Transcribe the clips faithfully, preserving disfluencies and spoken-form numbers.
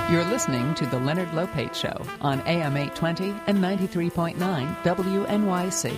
You're listening to The Leonard Lopate Show on A M eight twenty and ninety-three point nine W N Y C.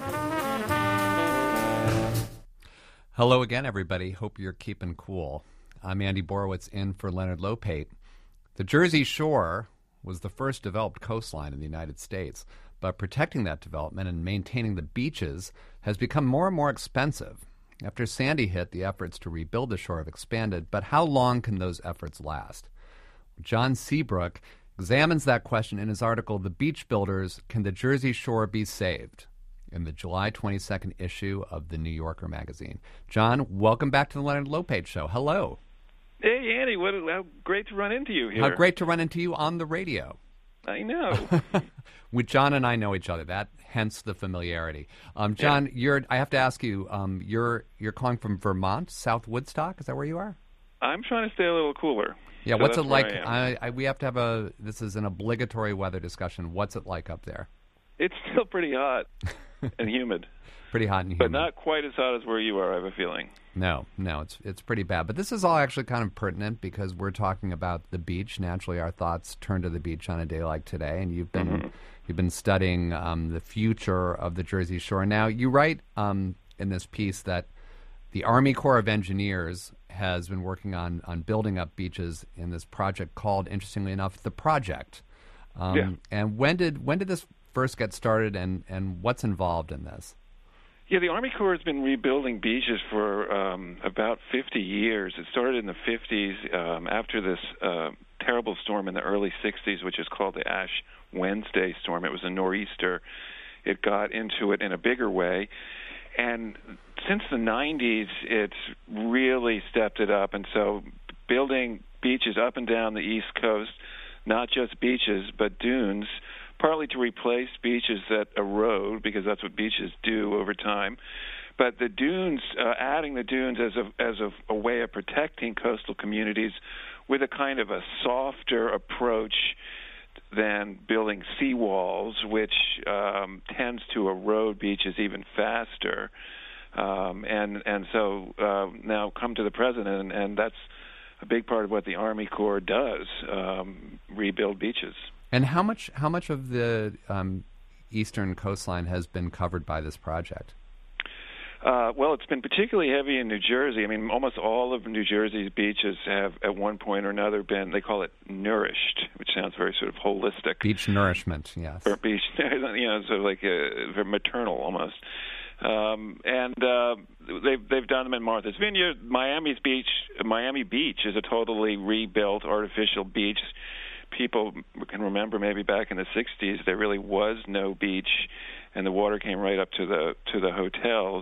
Hello again, everybody. Hope you're keeping cool. I'm Andy Borowitz in for Leonard Lopate. The Jersey Shore was the first developed coastline in the United States, but protecting that development and maintaining the beaches has become more and more expensive. After Sandy hit, the efforts to rebuild the shore have expanded, but how long can those efforts last? John Seabrook examines that question in his article, The Beach Builders, Can the Jersey Shore Be Saved?, in the July twenty-second issue of The New Yorker magazine. John, welcome back to the Leonard Lopate Show. Hello. Hey, Andy, what, how great to run into you here. How great to run into you on the radio. I know. With John and I know each other. That hence the familiarity. Um, John, yeah. you're. I have to ask you. Um, you're you're calling from Vermont, South Woodstock. Is that where you are? I'm trying to stay a little cooler. Yeah. So what's it like? I I, I, we have to have a. This is an obligatory weather discussion. What's it like up there? It's still pretty hot and humid. Pretty hot and humid, but not quite as hot as where you are, I have a feeling. No, no, it's it's pretty bad. But this is all actually kind of pertinent because we're talking about the beach. Naturally, our thoughts turn to the beach on a day like today, and you've been mm-hmm. you've been studying um, the future of the Jersey Shore. Now, you write um, in this piece that the Army Corps of Engineers has been working on on building up beaches in this project called, interestingly enough, the Project. Um, yeah. And when did when did this first get started, and, and what's involved in this? Yeah, the Army Corps has been rebuilding beaches for um, about fifty years. It started in the fifties um, after this uh, terrible storm in the early sixties, which is called the Ash Wednesday storm. It was a nor'easter. It got into it in a bigger way. And since the nineties, it's really stepped it up. And so building beaches up and down the East Coast, not just beaches, but dunes, partly to replace beaches that erode, because that's what beaches do over time. But the dunes, uh, adding the dunes as a as a, a way of protecting coastal communities with a kind of a softer approach than building seawalls, which um, tends to erode beaches even faster. Um, and and so uh, now come to the present, and, and that's a big part of what the Army Corps does, um, rebuild beaches. And how much how much of the um, eastern coastline has been covered by this project? Uh, well, it's been particularly heavy in New Jersey. I mean, almost all of New Jersey's beaches have, at one point or another, been, they call it nourished, which sounds very sort of holistic. Beach nourishment, yes. Or beach, you know, sort of like a, very maternal almost. Um, and uh, they've they've done them in Martha's Vineyard. Miami's beach, Miami Beach, is a totally rebuilt artificial beach. People can remember maybe back in the sixties there really was no beach, and the water came right up to the to the hotels.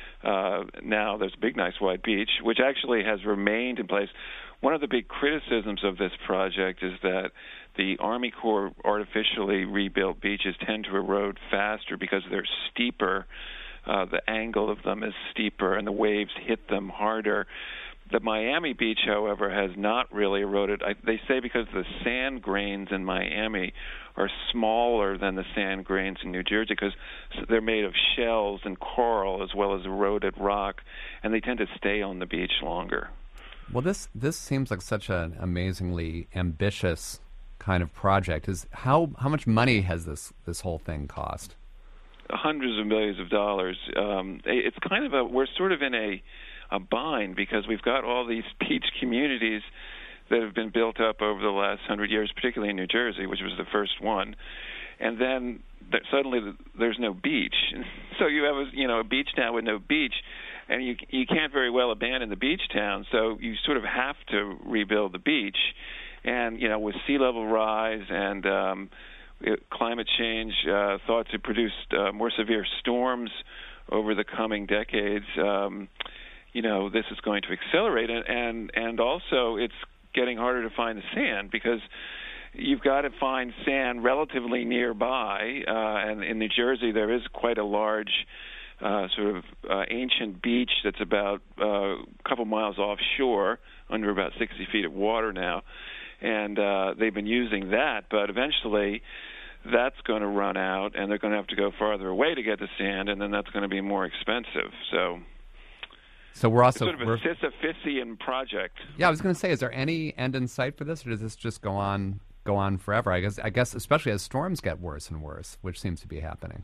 Uh, now there's a big, nice, wide beach, which actually has remained in place. One of the big criticisms of this project is that the Army Corps artificially rebuilt beaches tend to erode faster because they're steeper. Uh, the angle of them is steeper, and the waves hit them harder. The Miami Beach, however, has not really eroded. I, they say because the sand grains in Miami are smaller than the sand grains in New Jersey because they're made of shells and coral as well as eroded rock, and they tend to stay on the beach longer. Well, this this seems like such an amazingly ambitious kind of project. Is how how much money has this this whole thing cost? Hundreds of millions of dollars. Um, it's kind of a we're sort of in a a bind because we've got all these beach communities that have been built up over the last hundred years, particularly in New Jersey, which was the first one, and then th- suddenly th- there's no beach. So you have a you know a beach town with no beach, and you you can't very well abandon the beach town. So you sort of have to rebuild the beach, and you know with sea level rise and um, it, climate change uh, thought to produce uh, more severe storms over the coming decades. Um, You know, this is going to accelerate, and, and and also it's getting harder to find the sand because you've got to find sand relatively nearby. Uh, and in New Jersey, there is quite a large uh, sort of uh, ancient beach that's about uh, a couple miles offshore, under about sixty feet of water now, and uh, they've been using that. But eventually, that's going to run out, and they're going to have to go farther away to get the sand, and then that's going to be more expensive. So. So we're also it's sort of a we're, Sisyphusian project. Yeah, I was going to say, is there any end in sight for this, or does this just go on go on forever? I guess I guess especially as storms get worse and worse, which seems to be happening.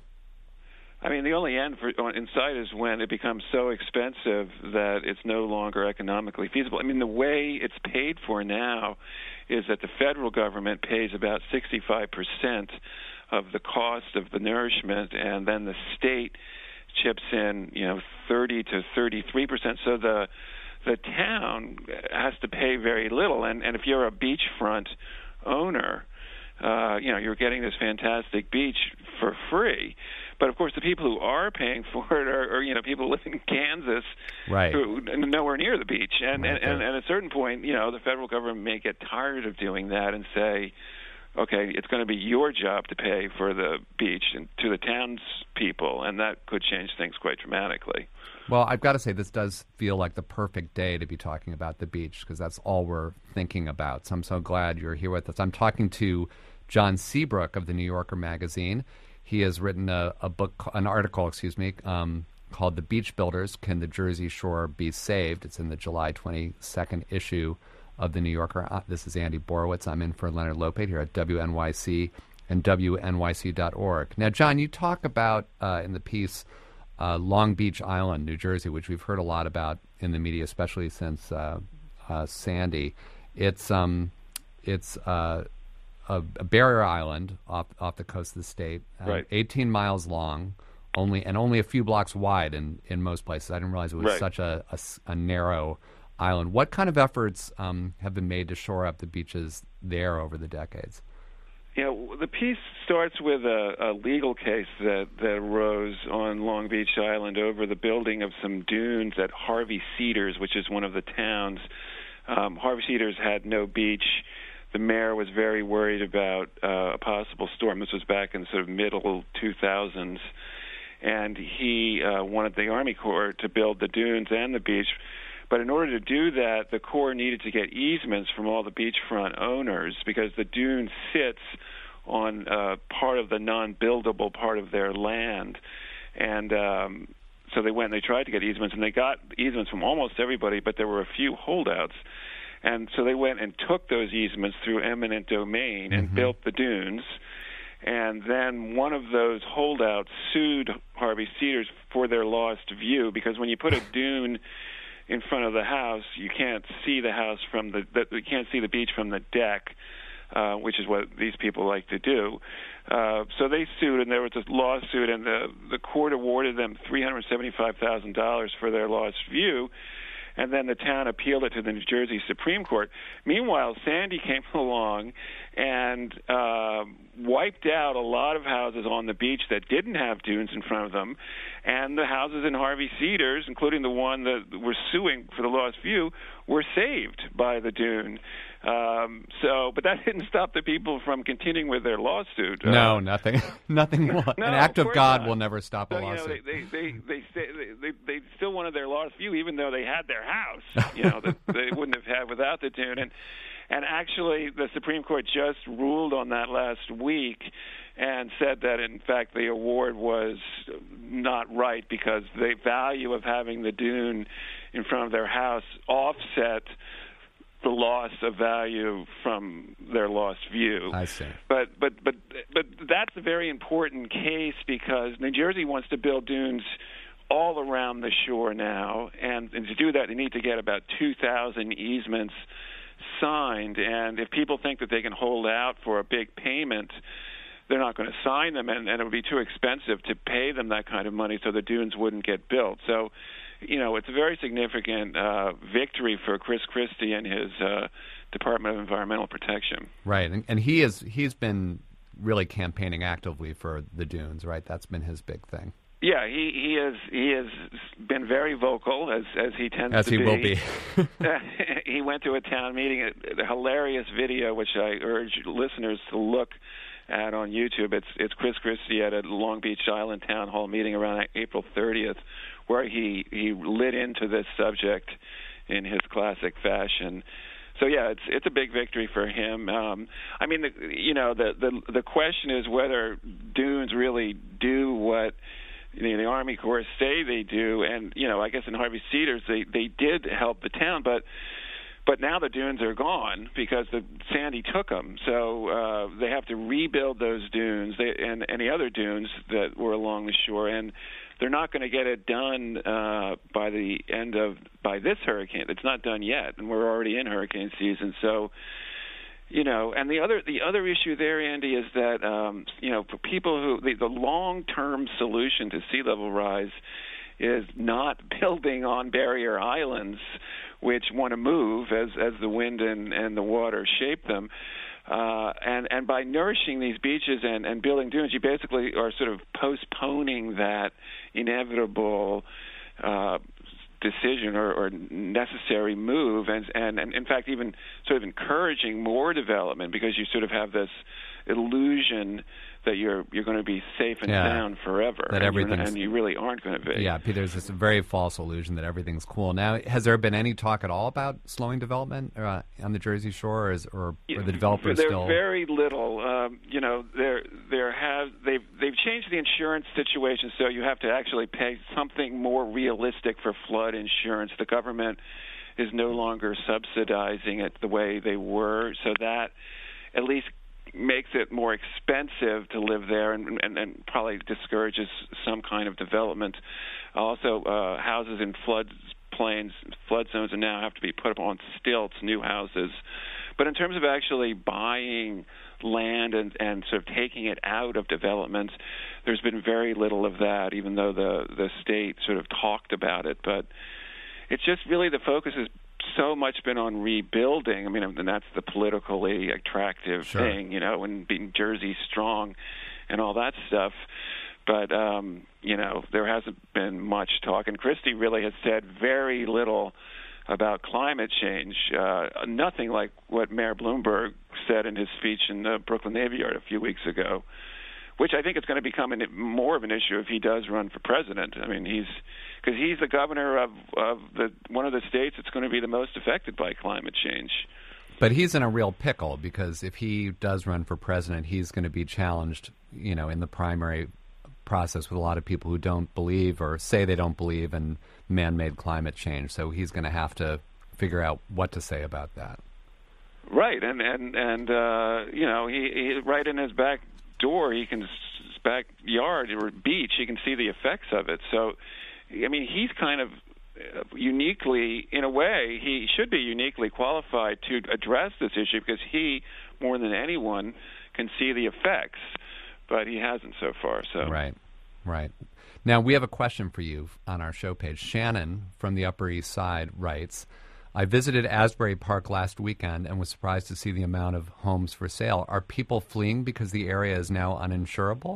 I mean, the only end for, in sight is when it becomes so expensive that it's no longer economically feasible. I mean, the way it's paid for now is that the federal government pays about sixty-five percent of the cost of the nourishment, and then the state chips in, you know, thirty to thirty-three percent. So the the town has to pay very little. And, and if you're a beachfront owner, uh, you know, you're getting this fantastic beach for free. But of course, the people who are paying for it are, are you know, people living in Kansas, right, who are nowhere near the beach. And, right. and, and, and at a certain point, you know, the federal government may get tired of doing that and say, okay, it's going to be your job to pay for the beach and to the townspeople, and that could change things quite dramatically. Well, I've got to say, this does feel like the perfect day to be talking about the beach, because that's all we're thinking about. So I'm so glad you're here with us. I'm talking to John Seabrook of the New Yorker magazine. He has written a, a book, an article, excuse me, um, called "The Beach Builders: Can the Jersey Shore Be Saved?" It's in the July twenty-second issue of the New Yorker. Uh, this is Andy Borowitz. I'm in for Leonard Lopate here at W N Y C and W N Y C dot org. Now, John, you talk about uh, in the piece uh, Long Beach Island, New Jersey, which we've heard a lot about in the media, especially since uh, uh, Sandy. It's um, it's uh, a, a barrier island off off the coast of the state, uh, right. eighteen miles long, only and only a few blocks wide in, in most places. I didn't realize it was right. such a, a, a narrow island. What kind of efforts um, have been made to shore up the beaches there over the decades? You know, the piece starts with a, a legal case that, that arose on Long Beach Island over the building of some dunes at Harvey Cedars, which is one of the towns. Um, Harvey Cedars had no beach. The mayor was very worried about uh, a possible storm. This was back in the sort of middle two thousands. And he uh, wanted the Army Corps to build the dunes and the beach. But in order to do that, the Corps needed to get easements from all the beachfront owners, because the dune sits on uh, part of the non-buildable part of their land. And um, so they went and they tried to get easements, and they got easements from almost everybody, but there were a few holdouts. And so they went and took those easements through eminent domain and mm-hmm. built the dunes. And then one of those holdouts sued Harvey Cedars for their lost view, because when you put a dune in front of the house, you can't see the house from the, the you can't see the beach from the deck, uh, which is what these people like to do. Uh, so they sued, and there was a lawsuit, and the the court awarded them three hundred seventy-five thousand dollars for their lost view. And then the town appealed it to the New Jersey Supreme Court. Meanwhile, Sandy came along and uh, wiped out a lot of houses on the beach that didn't have dunes in front of them. And the houses in Harvey Cedars, including the one that we're suing for the lost view, were saved by the dune. Um, so, but that didn't stop the people from continuing with their lawsuit. No, uh, nothing, nothing. Will, no, an act of, of God not. will never stop so, a lawsuit. You know, they, they, they, they, they, they still wanted their lost view, even though they had their house. You know, that they wouldn't have had without the dune. And and actually, the Supreme Court just ruled on that last week and said that, in fact, the award was not right, because the value of having the dune in front of their house offset the loss of value from their lost view. I see. But but but but that's a very important case, because New Jersey wants to build dunes all around the shore now, and, and to do that, they need to get about two thousand easements signed. And if people think that they can hold out for a big payment, they're not going to sign them, and, and it would be too expensive to pay them that kind of money, so the dunes wouldn't get built. So, you know, it's a very significant uh, victory for Chris Christie and his uh, Department of Environmental Protection. Right, and, and he is he's been really campaigning actively for the dunes, right? That's been his big thing. Yeah, he he has he has been very vocal, as as he tends as to he be. will be. He went to a town meeting, a, a hilarious video, which I urge listeners to look at on YouTube. It's it's Chris Christie at a Long Beach Island town hall meeting around April thirtieth, where he he lit into this subject in his classic fashion. So yeah, it's it's a big victory for him. Um, I mean, the, you know, the, the the question is whether dunes really do what you know, the Army Corps say they do, and you know, I guess in Harvey Cedars they they did help the town, but. But now the dunes are gone because the Sandy took them. So uh, they have to rebuild those dunes they, and any other dunes that were along the shore. And they're not going to get it done uh, by the end of by this hurricane. It's not done yet, and we're already in hurricane season. So, you know, and the other the other issue there, Andy, is that um, you know, for people who the, the long-term solution to sea level rise is not building on barrier islands, which want to move as as the wind and, and the water shape them. Uh, and, and by nourishing these beaches and, and building dunes, you basically are sort of postponing that inevitable uh, decision or, or necessary move, and, and, and in fact even sort of encouraging more development because you sort of have this illusion that you're you're going to be safe and yeah, sound forever, that and, everything's, and you really aren't going to be. Yeah, there's this very false illusion that everything's cool. Now, has there been any talk at all about slowing development uh, on the Jersey Shore, or, is, or, or the developers There's still? very little. Um, you know, there there have they've they've changed the insurance situation, so you have to actually pay something more realistic for flood insurance. The government is no longer subsidizing it the way they were, so that at least makes it more expensive to live there and, and, and probably discourages some kind of development. Also, uh, houses in flood plains, flood zones, and now have to be put up on stilts, new houses. But in terms of actually buying land and, and sort of taking it out of development, there's been very little of that, even though the, the state sort of talked about it. But it's just really the focus is so much been on rebuilding. I mean, and that's the politically attractive sure. thing, you know, and being Jersey strong and all that stuff. But, um, you know, there hasn't been much talk. And Christie really has said very little about climate change, uh, nothing like what Mayor Bloomberg said in his speech in the Brooklyn Navy Yard a few weeks ago, which I think is going to become an, more of an issue if he does run for president. I mean, he's because he's the governor of, of the one of the states that's going to be the most affected by climate change. But he's in a real pickle because if he does run for president, he's going to be challenged, you know, in the primary process with a lot of people who don't believe or say they don't believe in man-made climate change. So he's going to have to figure out what to say about that. Right, and and and uh, you know, he, he right in his back door, he can his backyard or beach, he can see the effects of it. So, I mean, he's kind of uniquely, in a way, he should be uniquely qualified to address this issue because he, more than anyone, can see the effects, but he hasn't so far. So right, right. Now we have a question for you on our show page. Shannon from the Upper East Side writes, I visited Asbury Park last weekend and was surprised to see the amount of homes for sale. Are people fleeing because the area is now uninsurable?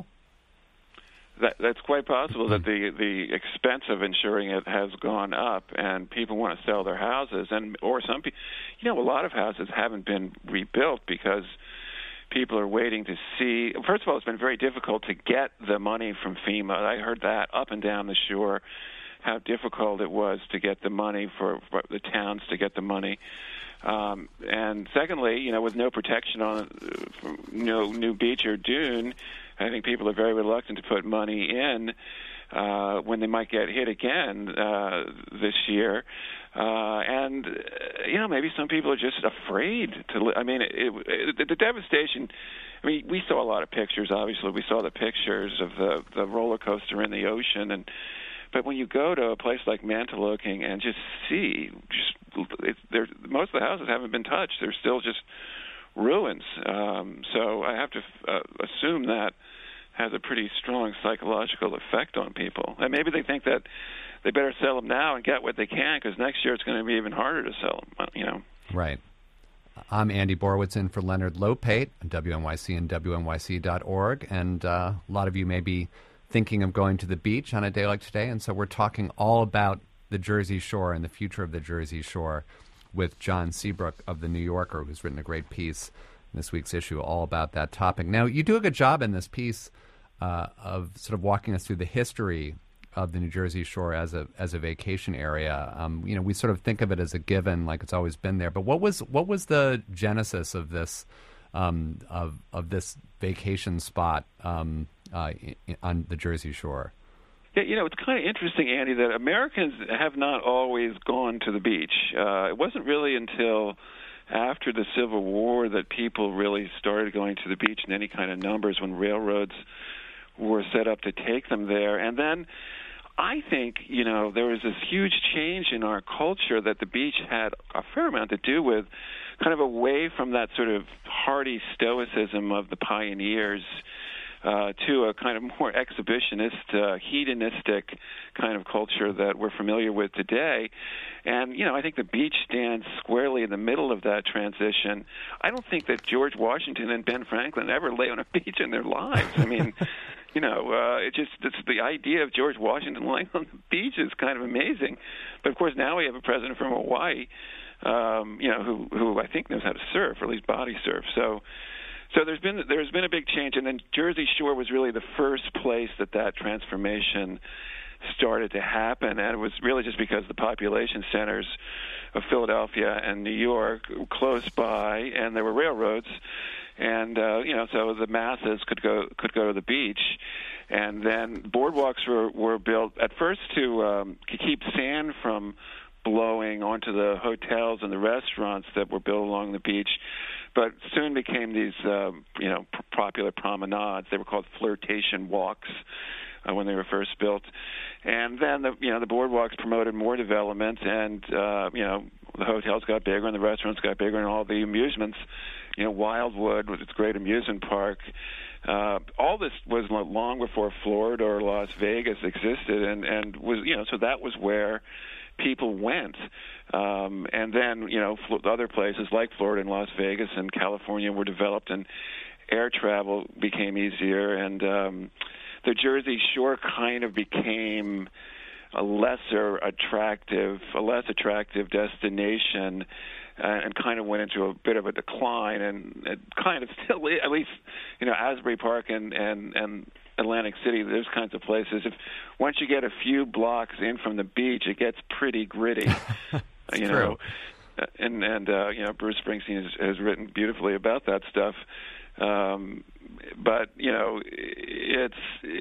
That, that's quite possible that the the expense of insuring it has gone up, and people want to sell their houses, and or some people, you know, a lot of houses haven't been rebuilt because people are waiting to see. First of all, it's been very difficult to get the money from FEMA. I heard that up and down the shore, how difficult it was to get the money for, for the towns to get the money. Um, and secondly, you know, with no protection on uh, no new beach or dune, I think people are very reluctant to put money in uh, when they might get hit again uh, this year. Uh, and, uh, you know, maybe some people are just afraid to li- I mean, it, it, the devastation, I mean, we saw a lot of pictures, obviously. We saw the pictures of the, the roller coaster in the ocean. and But when you go to a place like Mantoloking and just see, just it's, there, most of the houses haven't been touched. They're still just ruins. Um, so I have to uh, assume that has a pretty strong psychological effect on people. And maybe they think that they better sell them now and get what they can because next year it's going to be even harder to sell them, you know. Right. I'm Andy Borowitz in for Leonard Lopate, W N Y C and W N Y C dot org. And uh, a lot of you may be thinking of going to the beach on a day like today. And so we're talking all about the Jersey Shore and the future of the Jersey Shore with John Seabrook of The New Yorker, who's written a great piece in this week's issue all about that topic. Now, you do a good job in this piece uh, of sort of walking us through the history of the New Jersey Shore as a as a vacation area. Um, you know, we sort of think of it as a given, like it's always been there. But what was what was the genesis of this um, of of this vacation spot um, uh, on the Jersey Shore? Yeah, you know, it's kind of interesting, Andy, that Americans have not always gone to the beach. Uh, it wasn't really until after the Civil War that people really started going to the beach in any kind of numbers, when railroads were set up to take them there. And then I think, you know, there was this huge change in our culture that the beach had a fair amount to do with, kind of away from that sort of hardy stoicism of the pioneers uh, to a kind of more exhibitionist, uh, hedonistic kind of culture that we're familiar with today. And, you know, I think the beach stands squarely in the middle of that transition. I don't think that George Washington and Ben Franklin ever lay on a beach in their lives. I mean, you know, uh, it just it's the idea of George Washington laying on the beach is kind of amazing. But, of course, now we have a president from Hawaii, um, you know, who, who I think knows how to surf, or at least body surf. So so there's been there's been a big change. And then Jersey Shore was really the first place that that transformation started to happen, and it was really just because the population centers of Philadelphia and New York were close by, and there were railroads, and uh, you know, so the masses could go could go to the beach, and then boardwalks were were built at first to um, to keep sand from blowing onto the hotels and the restaurants that were built along the beach, but soon became these uh, you know p- popular promenades. They were called flirtation walks Uh, when they were first built, and then the you know the boardwalks promoted more development, and uh, you know the hotels got bigger and the restaurants got bigger, and all the amusements, you know Wildwood with its great amusement park, uh, all this was long before Florida or Las Vegas existed, and and was you know so that was where people went, um, and then you know other places like Florida and Las Vegas and California were developed, and air travel became easier, and um, the Jersey Shore kind of became a lesser attractive, a less attractive destination, uh, and kind of went into a bit of a decline. And it kind of still, at least, you know, Asbury Park and and and Atlantic City, those kinds of places. If once you get a few blocks in from the beach, it gets pretty gritty. you true. know, and and uh, you know, Bruce Springsteen has, has written beautifully about that stuff. Um, but you know, it's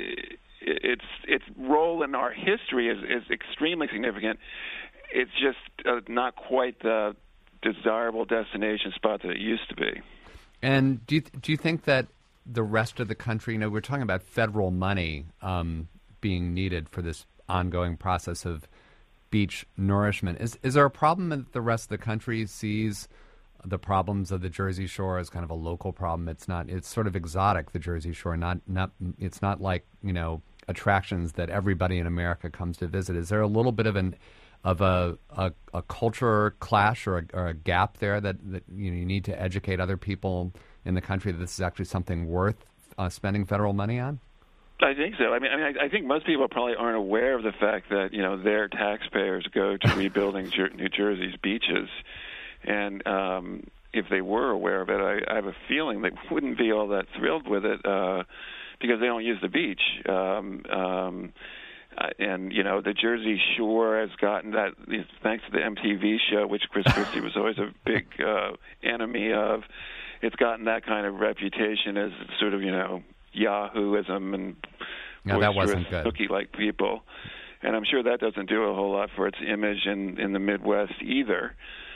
its its role in our history is, is extremely significant. It's just uh, not quite the desirable destination spot that it used to be. And do you, do you think that the rest of the country, you know, we're talking about federal money um, being needed for this ongoing process of beach nourishment. Is is there a problem that the rest of the country sees the problems of the Jersey Shore as kind of a local problem? It's not. It's sort of exotic, the Jersey Shore. Not not. It's not like, you know, attractions that everybody in America comes to visit. Is there a little bit of an of a a, a culture clash or a, or a gap there that, that you know, you need to educate other people in the country that this is actually something worth uh, spending federal money on? I think so. I mean, I mean, I think most people probably aren't aware of the fact that, you know, their taxpayers go to rebuilding Jer- New Jersey's beaches, and um, if they were aware of it, I, I have a feeling they wouldn't be all that thrilled with it uh, because they don't use the beach. Um, um, and you know, the Jersey Shore has gotten that, thanks to the M T V show, which Chris Christie was always a big uh, enemy of. It's gotten that kind of reputation as sort of, you know, Yahooism and no, that wasn't good. Hooky-like people, and I'm sure that doesn't do a whole lot for its image in, in the Midwest either.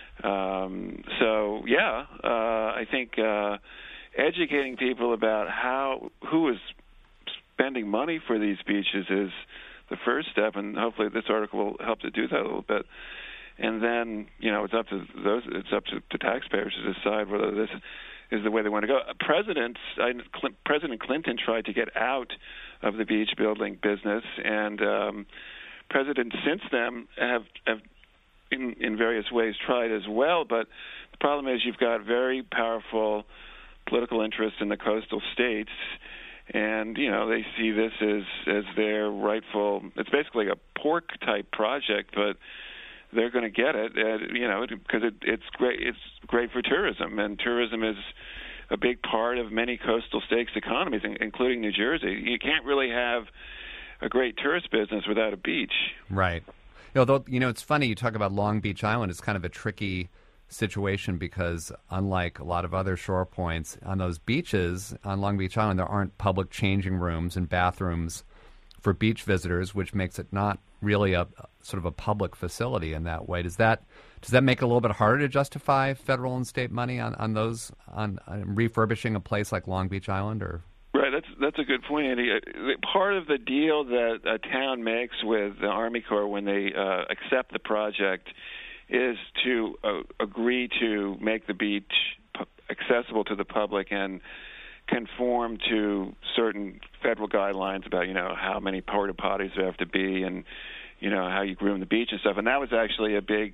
Um, so yeah, uh, I think uh, educating people about how who is spending money for these beaches is the first step, and hopefully this article will help to do that a little bit. And then, you know, it's up to those. It's up to the taxpayers to decide whether this is the way they want to go. Presidents, I, Cl- President Clinton tried to get out of the beach building business, and um, presidents since then have, have in, in various ways tried as well. But the problem is you've got very powerful political interests in the coastal states, and you know they see this as as their rightful. It's basically a pork type project, but they're going to get it, uh, you know, because it, it's great. It's great for tourism, and tourism is a big part of many coastal states' economies, including New Jersey. You can't really have a great tourist business without a beach. Right. Although, you know, it's funny you talk about Long Beach Island. It's kind of a tricky situation because, unlike a lot of other shore points, on those beaches on Long Beach Island, there aren't public changing rooms and bathrooms for beach visitors, which makes it not really a sort of a public facility in that way. Does that does that make it a little bit harder to justify federal and state money on, on those on, on refurbishing a place like Long Beach Island? Or right, that's that's a good point, Andy. Part of the deal that a town makes with the Army Corps when they uh, accept the project is to uh, agree to make the beach p- accessible to the public and conform to certain federal guidelines about, you know, how many porta potties there have to be and, you know, how you groom the beach and stuff. And that was actually a big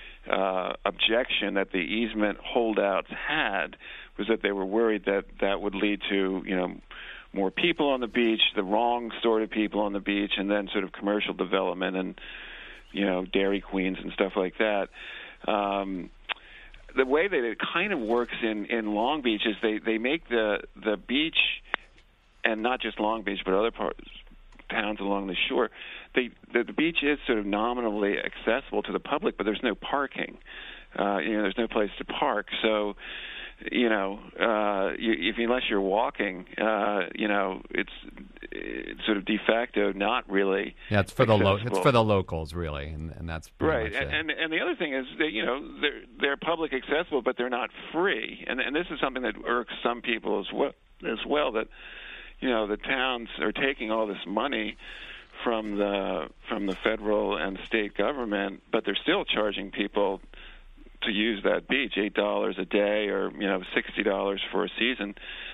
uh, objection that the easement holdouts had, was that they were worried that that would lead to, you know, more people on the beach, the wrong sort of people on the beach, and then sort of commercial development and, you know, Dairy Queens and stuff like that. Um, the way that it kind of works in, in Long Beach is they, they make the the beach, and not just Long Beach, but other parts, towns along the shore, they, the, the beach is sort of nominally accessible to the public, but there's no parking. Uh, you know, there's no place to park. So, you know, uh, you, if unless you're walking, uh, you know, it's, it's sort of de facto not really. Yeah, it's for accessible. the lo- it's for the locals, really, and, and that's right. Much and, it. and and the other thing is that, you know, they're they're public accessible, but they're not free. And and this is something that irks some people as well. As well, that, you know, the towns are taking all this money from the from the federal and state government, but they're still charging people to use that beach, eight dollars a day, or, you know, sixty dollars for a season,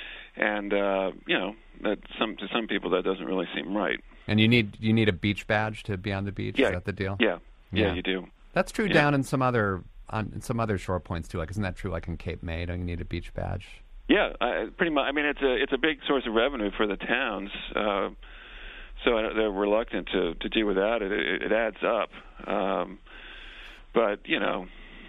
and uh, you know, that some to some people that doesn't really seem right. And you need you need a beach badge to be on the beach. Yeah, Is that the deal? Yeah, yeah, yeah. you do. That's true yeah. down in some other on in some other shore points too. Like, isn't that true? Like in Cape May, don't you need a beach badge? Yeah, I, pretty much. I mean, it's a it's a big source of revenue for the towns. Uh, so they're reluctant to, to do without it. It, it adds up. Um, but you know.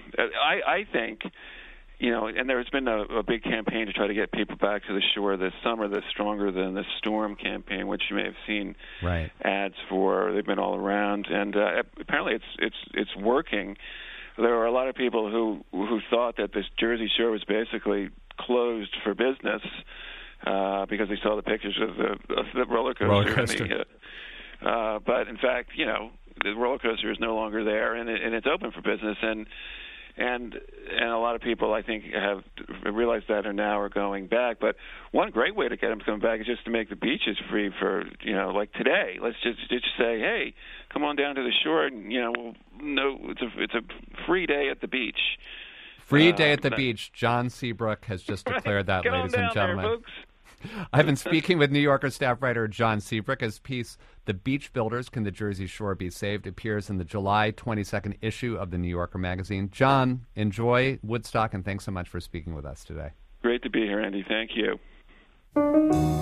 I, I think, you know, and there's been a, a big campaign to try to get people back to the shore this summer that's stronger than the Storm campaign, which you may have seen right. ads for. They've been all around, and uh, apparently it's it's it's working. There are a lot of people who who thought that this Jersey Shore was basically closed for business uh, because they saw the pictures of the, of the roller coaster. Roller coaster. And the, uh, but in fact, you know, the roller coaster is no longer there, and, it, and it's open for business. And And and a lot of people, I think, have realized that and now are going back. But one great way to get them to come back is just to make the beaches free for, you know, like today. Let's just just say, hey, come on down to the shore, and, you know, no, it's a it's a free day at the beach. Free day uh, at the but, beach. John Seabrook has just declared that, Get ladies on and down gentlemen. there, folks. I've been speaking with New Yorker staff writer John Seabrook. His piece, The Beach Builders, Can the Jersey Shore Be Saved?, appears in the July twenty-second issue of the New Yorker magazine. John, enjoy Woodstock, and thanks so much for speaking with us today. Great to be here, Andy. Thank you.